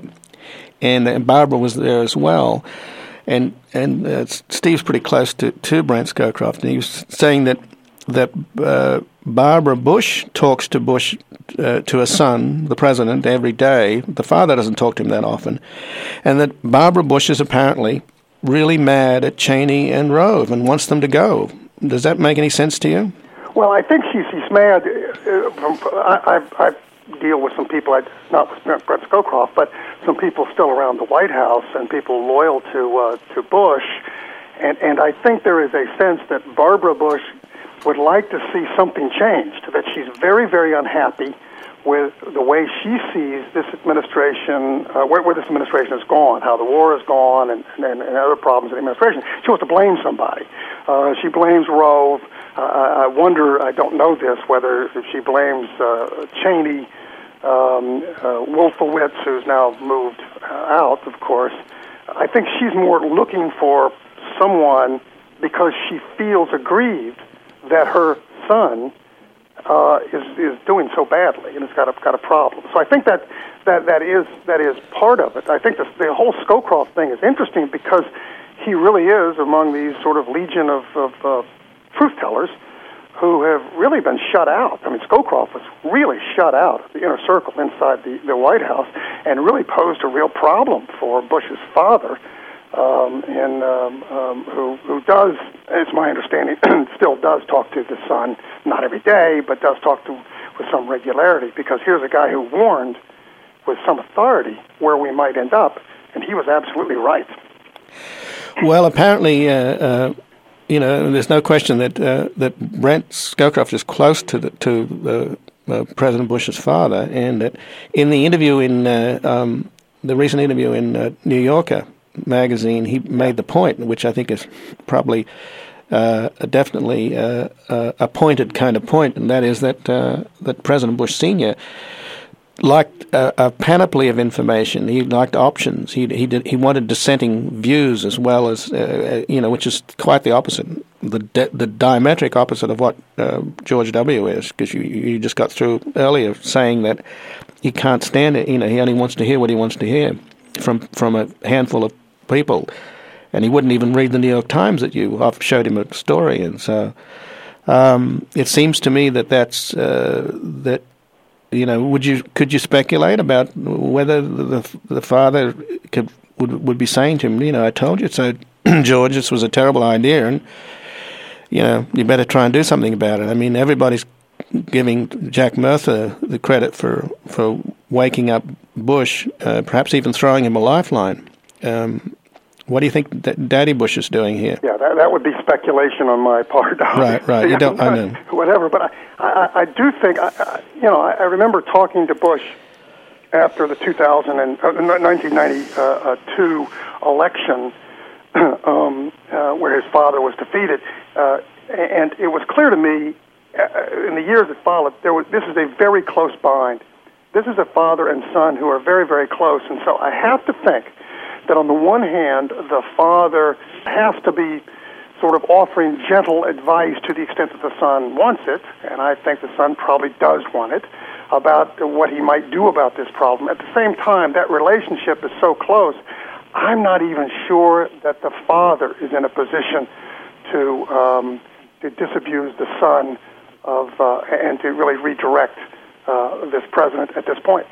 And uh, Barbara was there as well. And and uh, Steve's pretty close to, to Brent Scowcroft, and he was saying that that uh, Barbara Bush talks to Bush, uh, to her son, the president, every day. The father doesn't talk to him that often. And that Barbara Bush is apparently really mad at Cheney and Rove and wants them to go. Does that make any sense to you? Well, I think she's, she's mad. Uh, from, I, I, I deal with some people, I, not with Brent Scowcroft, but some people still around the White House and people loyal to uh, to Bush. And, and I think there is a sense that Barbara Bush would like to see something changed, that she's very, very unhappy with the way she sees this administration, uh, where, where this administration has gone, how the war has gone, and, and, and other problems in the administration. She wants to blame somebody. Uh, she blames Rove. Uh, I wonder, I don't know this, whether if she blames uh, Cheney, um, uh, Wolfowitz, who's now moved uh, out, of course. I think she's more looking for someone because she feels aggrieved that her son uh, is is doing so badly and has got a got a problem. So I think that that, that is that is part of it. I think this, the whole Scowcroft thing is interesting because he really is among these sort of legion of, of uh, truth tellers who have really been shut out. I mean, Scowcroft was really shut out of the inner circle inside the, the White House and really posed a real problem for Bush's father. Um, and um, um, who, who does, it's my understanding, still does talk to the son, not every day, but does talk to with some regularity, because here's a guy who warned with some authority where we might end up, and he was absolutely right. Well, apparently, uh, uh, you know, there's no question that uh, that Brent Scowcroft is close to the, to uh, uh, President Bush's father, and that in the interview in uh, um, the recent interview in uh, New Yorker magazine, he made the point, which I think is probably uh, definitely uh, uh, a pointed kind of point, and that is that uh, that President Bush Senior liked a, a panoply of information. He liked options. He he did he wanted dissenting views as well as uh, you know, which is quite the opposite, the di- the diametric opposite of what uh, George W. is. Because you you just got through earlier saying that he can't stand it. You know, he only wants to hear what he wants to hear from from a handful of people, and he wouldn't even read the New York Times that you I've showed him a story. And so um, it seems to me that that's uh, that. You know, would you could you speculate about whether the the father could would would be saying to him, you know, I told you so, George, this was a terrible idea, and you know, you better try and do something about it. I mean, everybody's giving Jack Murtha the credit for for waking up Bush, uh, perhaps even throwing him a lifeline. Um, what do you think that Daddy Bush is doing here? Yeah, that that would be speculation on my part. Right, right. You don't, I know. Whatever, but I, I, I do think, I, I, you know, I, I remember talking to Bush after the two thousand and uh, nineteen ninety-two election, um, uh, where his father was defeated, uh, and it was clear to me uh, in the years that followed, there was this is a very close bind. This is a father and son who are very, very close, and so I have to think that on the one hand, the father has to be sort of offering gentle advice to the extent that the son wants it, and I think the son probably does want it, about what he might do about this problem. At the same time, that relationship is so close, I'm not even sure that the father is in a position to to, to disabuse the son of uh, and to really redirect uh, this president at this point.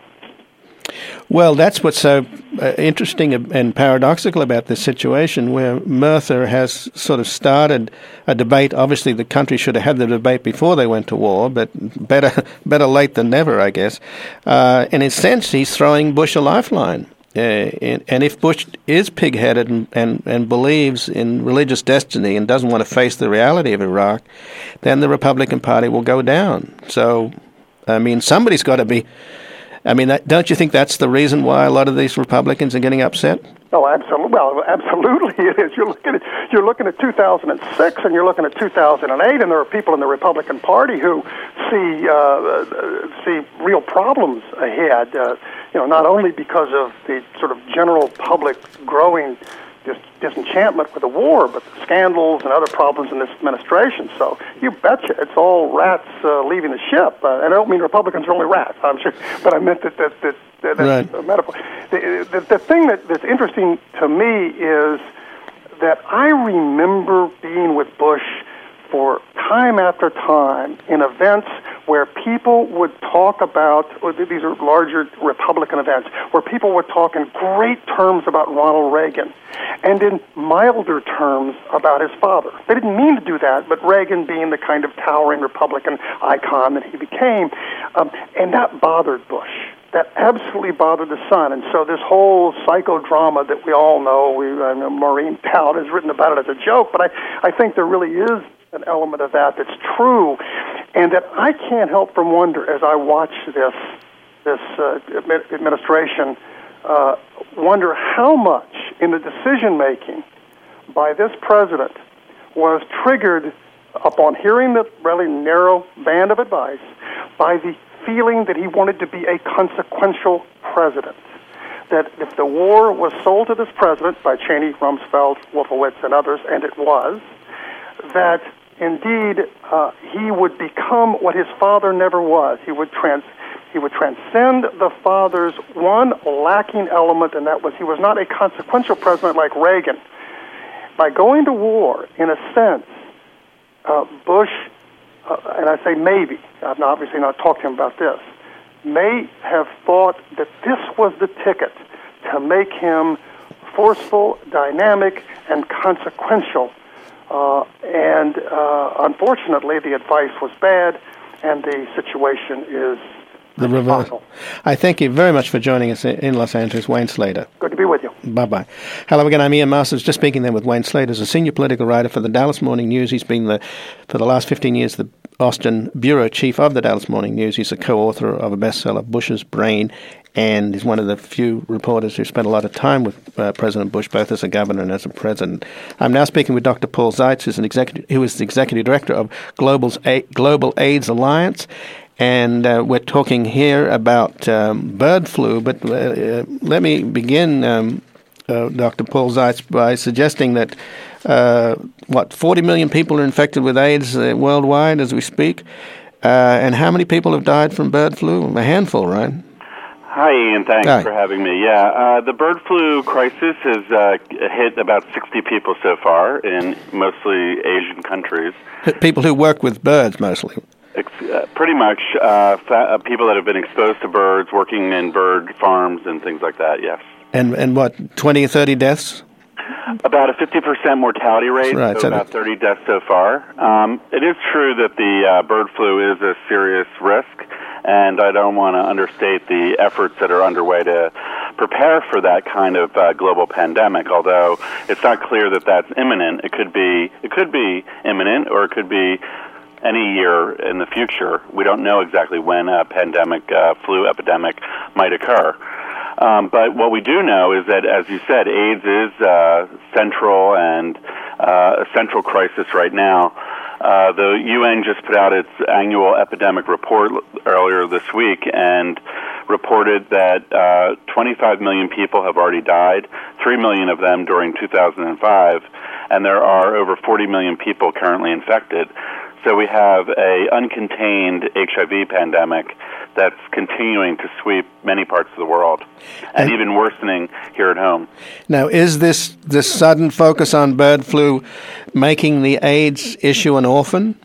Well, that's what's so uh, interesting and paradoxical about this situation, where Murtha has sort of started a debate. Obviously, the country should have had the debate before they went to war, but better better late than never, I guess. Uh, in a sense, he's throwing Bush a lifeline. Uh, and, and if Bush is pig-headed and, and, and believes in religious destiny and doesn't want to face the reality of Iraq, then the Republican Party will go down. So, I mean, somebody's got to be... I mean, that, don't you think that's the reason why a lot of these Republicans are getting upset? Oh, absolutely. Well, absolutely it is. You're looking at you're looking at two thousand six and you're looking at two thousand eight, and there are people in the Republican Party who see uh, see real problems ahead. Uh, you know, not only because of the sort of general public growing dis- disenchantment with the war, but the scandals and other problems in this administration. So you betcha, it's all rats uh, leaving the ship. Uh, and I don't mean Republicans are only rats, I'm sure, but I meant that that that, that that's right. a metaphor. The, the, the thing that, that's interesting to me is that I remember being with Bush for time after time in events where people would talk about, or these are larger Republican events, where people would talk in great terms about Ronald Reagan and in milder terms about his father. They didn't mean to do that, but Reagan being the kind of towering Republican icon that he became, um, and that bothered Bush. That absolutely bothered the son, and so this whole psychodrama that we all know, we, I know Maureen Dowd has written about it as a joke, but I, I think there really is an element of that that's true, and that I can't help from wonder as I watch this this uh, administration, uh, wonder how much in the decision making by this president was triggered upon hearing the really narrow band of advice by the feeling that he wanted to be a consequential president. That if the war was sold to this president by Cheney, Rumsfeld, Wolfowitz, and others, and it was, that indeed uh, he would become what his father never was. He would trans he would transcend the father's one lacking element, and that was he was not a consequential president like Reagan. By going to war, in a sense, uh, Bush, uh, and I say maybe, I've obviously not talked to him about this, may have thought that this was the ticket to make him forceful, dynamic, and consequential. Uh, and uh, unfortunately, the advice was bad, and the situation is the reverse. possible. I thank you very much for joining us in Los Angeles, Wayne Slater. Good to be with you. Bye-bye. Hello again, I'm Ian Masters, just speaking there with Wayne Slater. As a senior political writer for the Dallas Morning News, he's been, the, for the last fifteen years, the Austin bureau chief of the Dallas Morning News. He's a co-author of a bestseller, Bush's Brain, and he's one of the few reporters who spent a lot of time with uh, President Bush, both as a governor and as a president. I'm now speaking with Doctor Paul Zeitz, who's an executive, who is the executive director of Global's A- Global AIDS Alliance. And uh, we're talking here about um, bird flu, but uh, let me begin, um, uh, Doctor Paul Zeitz, by suggesting that, uh, what, forty million people are infected with AIDS uh, worldwide as we speak, uh, and how many people have died from bird flu? A handful, right? Hi, Ian. Thanks Hi. for having me. Yeah, uh, the bird flu crisis has uh, hit about sixty people so far in mostly Asian countries. People who work with birds, mostly. Ex- uh, pretty much uh, fa- uh, people that have been exposed to birds, working in bird farms and things like that, yes. And and what, twenty or thirty deaths? About a fifty percent mortality rate, Right, so so about that- thirty deaths so far. Um, it is true that the uh, bird flu is a serious risk, and I don't want to understate the efforts that are underway to prepare for that kind of uh, global pandemic, although it's not clear that that's imminent. It could be, it could be imminent, or it could be any year in the future. We don't know exactly when a pandemic, uh, flu epidemic might occur. Um, but what we do know is that, as you said, AIDS is uh, central and uh, a central crisis right now. Uh, the U N just put out its annual epidemic report earlier this week and reported that uh, twenty-five million people have already died, three million of them during two thousand five, and there are over forty million people currently infected. So we have a uncontained H I V pandemic that's continuing to sweep many parts of the world, and, and even worsening here at home. Now, is this this sudden focus on bird flu making the AIDS issue an orphan?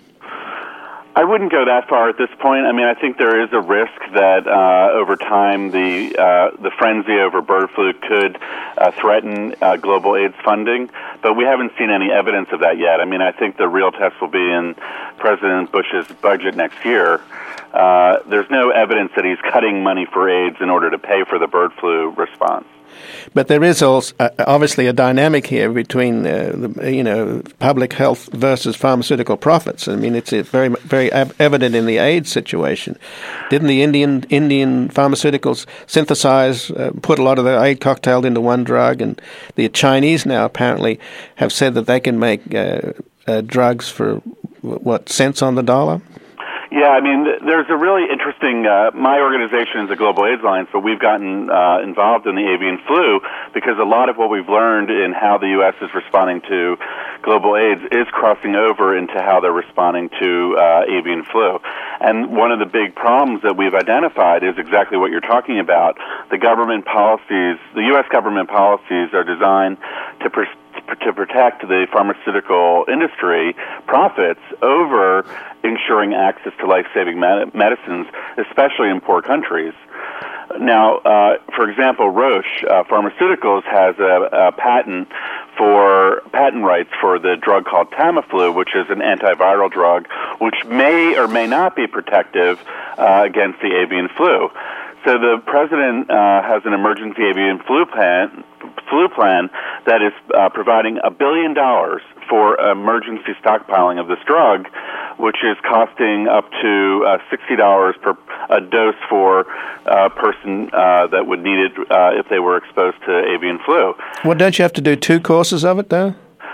I wouldn't go that far at this point. I mean, I think there is a risk that uh, over time the uh, the frenzy over bird flu could uh, threaten uh, global AIDS funding, but we haven't seen any evidence of that yet. I mean, I think the real test will be in President Bush's budget next year. Uh, there's no evidence that he's cutting money for AIDS in order to pay for the bird flu response. But there is also uh, obviously a dynamic here between uh, the, you know, public health versus pharmaceutical profits. I mean, it's very very evident in the AIDS situation. Didn't the Indian Indian pharmaceuticals synthesize, uh, put a lot of the AIDS cocktail into one drug, and the Chinese now apparently have said that they can make uh, uh, drugs for what, cents on the dollar? Yeah, I mean, there's a really interesting, uh, my organization is the Global AIDS Alliance, but we've gotten uh, involved in the avian flu because a lot of what we've learned in how the U S is responding to global AIDS is crossing over into how they're responding to uh, avian flu. And one of the big problems that we've identified is exactly what you're talking about. The government policies, the U S government policies are designed to pr- to protect the pharmaceutical industry profits over ensuring access to life-saving med- medicines, especially in poor countries. Now, uh, for example, Roche uh, Pharmaceuticals has a, a patent for patent rights for the drug called Tamiflu, which is an antiviral drug, which may or may not be protective uh, against the avian flu. So the president uh, has an emergency avian flu plan, flu plan that is uh, providing a billion dollars for emergency stockpiling of this drug, which is costing up to uh, sixty dollars per a dose for a person uh, that would need it uh, if they were exposed to avian flu. Well, don't you have to do two courses of it, though?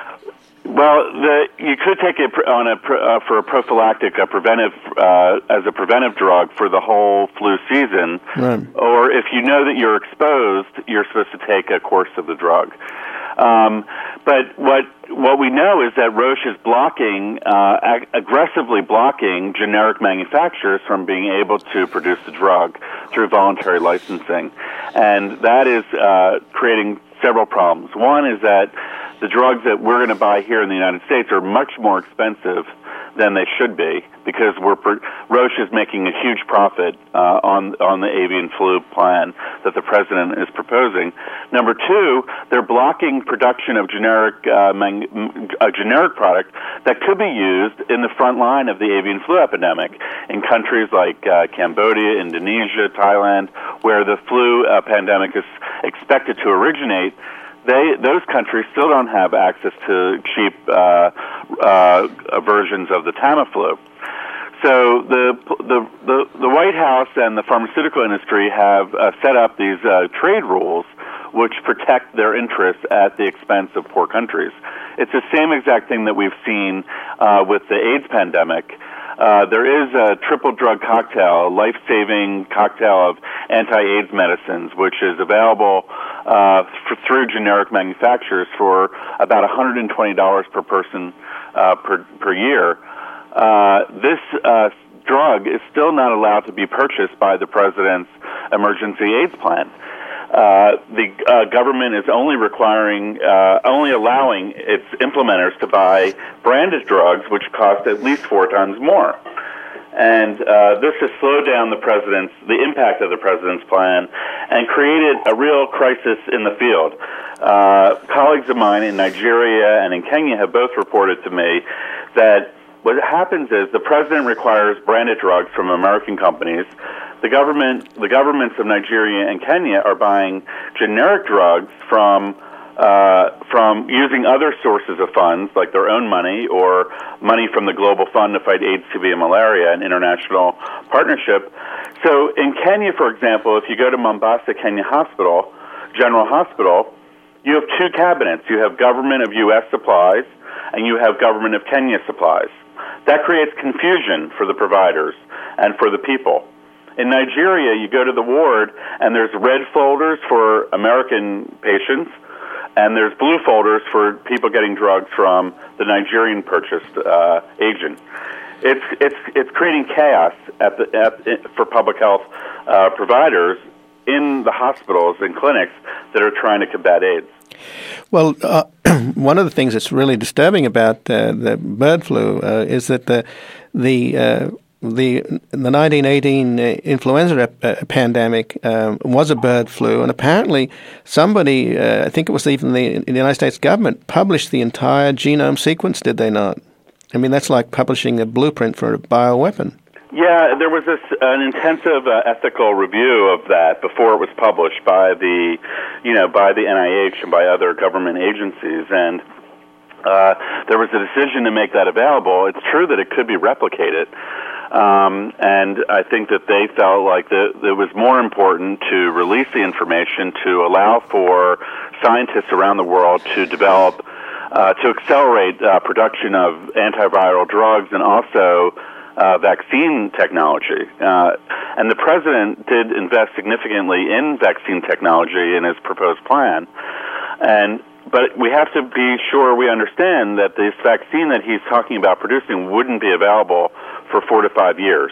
Well, the, you could take it on a uh, for a prophylactic, a preventive, uh, as a preventive drug for the whole flu season. Right. Or if you know that you're exposed, you're supposed to take a course of the drug. Um, but what what we know is that Roche is blocking, uh, ag- aggressively blocking generic manufacturers from being able to produce the drug through voluntary licensing, and that is uh, creating several problems. One is that the drugs that we're going to buy here in the United States are much more expensive than they should be, because we're Roche is making a huge profit uh, on on the avian flu plan that the president is proposing. Number two, they're blocking production of generic uh, man, a generic product that could be used in the front line of the avian flu epidemic in countries like uh, Cambodia, Indonesia, Thailand, where the flu uh, pandemic is expected to originate. They, those countries still don't have access to cheap uh, uh, versions of the Tamiflu. So the, the the the White House and the pharmaceutical industry have uh, set up these uh, trade rules which protect their interests at the expense of poor countries. It's the same exact thing that we've seen uh, with the AIDS pandemic. Uh, there is a triple drug cocktail, a life-saving cocktail of anti-AIDS medicines, which is available uh, for, through generic manufacturers for about one hundred twenty dollars per person uh, per, per year. Uh, this uh, drug is still not allowed to be purchased by the president's emergency AIDS plan. Uh, the uh, government is only requiring, uh, only allowing its implementers to buy branded drugs, which cost at least four times more. And uh, this has slowed down the president's, the impact of the president's plan, and created a real crisis in the field. Uh, colleagues of mine in Nigeria and in Kenya have both reported to me that what happens is the president requires branded drugs from American companies. The government, the governments of Nigeria and Kenya are buying generic drugs from uh, from using other sources of funds, like their own money or money from the Global Fund to fight AIDS, T B, and malaria, an international partnership. So in Kenya, for example, if you go to Mombasa Kenya Hospital, General Hospital, you have two cabinets. You have government of U S supplies, and you have government of Kenya supplies. That creates confusion for the providers and for the people. In Nigeria, you go to the ward, and there's red folders for American patients, and there's blue folders for people getting drugs from the Nigerian purchased uh, agent. It's it's it's creating chaos at the at, for public health uh, providers in the hospitals and clinics that are trying to combat AIDS. Well, uh, one of the things that's really disturbing about uh, the bird flu uh, is that the the uh, The the nineteen eighteen influenza ep- pandemic um, was a bird flu, and apparently somebody, uh, I think it was even the, the United States government, published the entire genome sequence, did they not? I mean, that's like publishing a blueprint for a bioweapon. Yeah, there was this, an intensive uh, ethical review of that before it was published by the, you know, by the N I H and by other government agencies, and uh, there was a decision to make that available. It's true that it could be replicated. Um, and I think that they felt like the, it was more important to release the information to allow for scientists around the world to develop, uh, to accelerate uh, production of antiviral drugs and also uh, vaccine technology. Uh, and the president did invest significantly in vaccine technology in his proposed plan. And But we have to be sure we understand that this vaccine that he's talking about producing wouldn't be available for four to five years.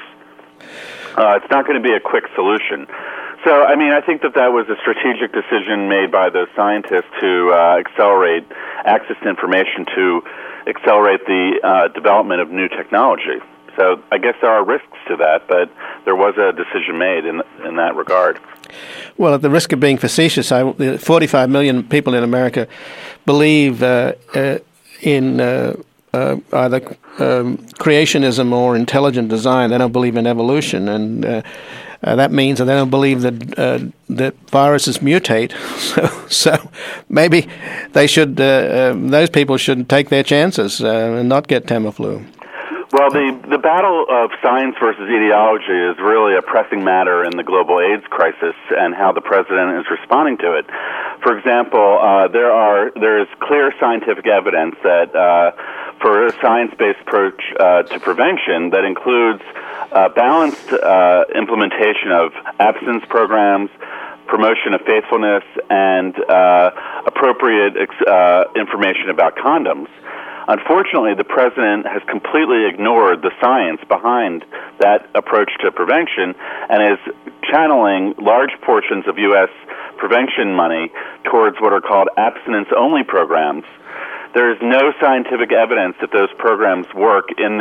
Uh, it's not going to be a quick solution. So, I mean, I think that that was a strategic decision made by the scientists to uh, accelerate access to information, to accelerate the uh, development of new technology. So I guess there are risks to that, but there was a decision made in in that regard. Well, at the risk of being facetious, I, forty-five million people in America believe uh, uh, in uh, uh, either um, creationism or intelligent design. They don't believe in evolution, and uh, uh, that means that they don't believe that uh, that viruses mutate. So, so maybe they should. Uh, um, those people should take their chances uh, and not get Tamiflu. Well, the, the battle of science versus ideology is really a pressing matter in the global AIDS crisis and how the president is responding to it. For example, uh, there are there is clear scientific evidence that uh, for a science-based approach uh, to prevention that includes uh, balanced uh, implementation of abstinence programs, promotion of faithfulness, and uh, appropriate uh, information about condoms. Unfortunately, the president has completely ignored the science behind that approach to prevention and is channeling large portions of U S prevention money towards what are called abstinence-only programs. There is no scientific evidence that those programs work in the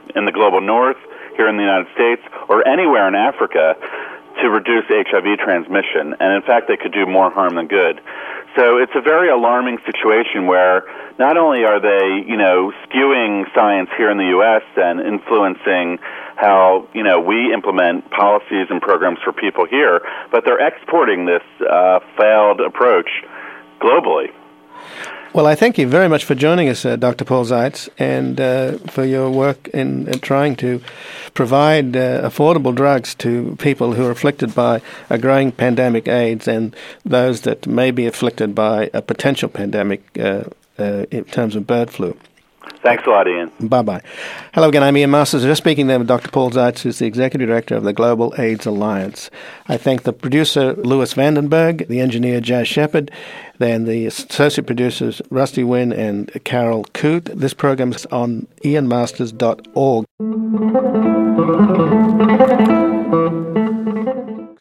in the global north, here in the United States, or anywhere in Africa to reduce H I V transmission. And in fact, they could do more harm than good. So it's a very alarming situation where not only are they, you know, skewing science here in the U S and influencing how, you know, we implement policies and programs for people here, but they're exporting this uh, failed approach globally. Well, I thank you very much for joining us, uh, Doctor Paul Zeitz, and uh, for your work in, in trying to provide uh, affordable drugs to people who are afflicted by a growing pandemic AIDS and those that may be afflicted by a potential pandemic uh, uh, in terms of bird flu. Thanks a lot, Ian. Bye-bye. Hello again, I'm Ian Masters. Just speaking there with Doctor Paul Zeitz, who's the Executive Director of the Global AIDS Alliance. I thank the producer, Louis Vandenberg, the engineer, Jazz Shepard, then the associate producers, Rusty Wynn and Carol Coote. This program is on ian masters dot org.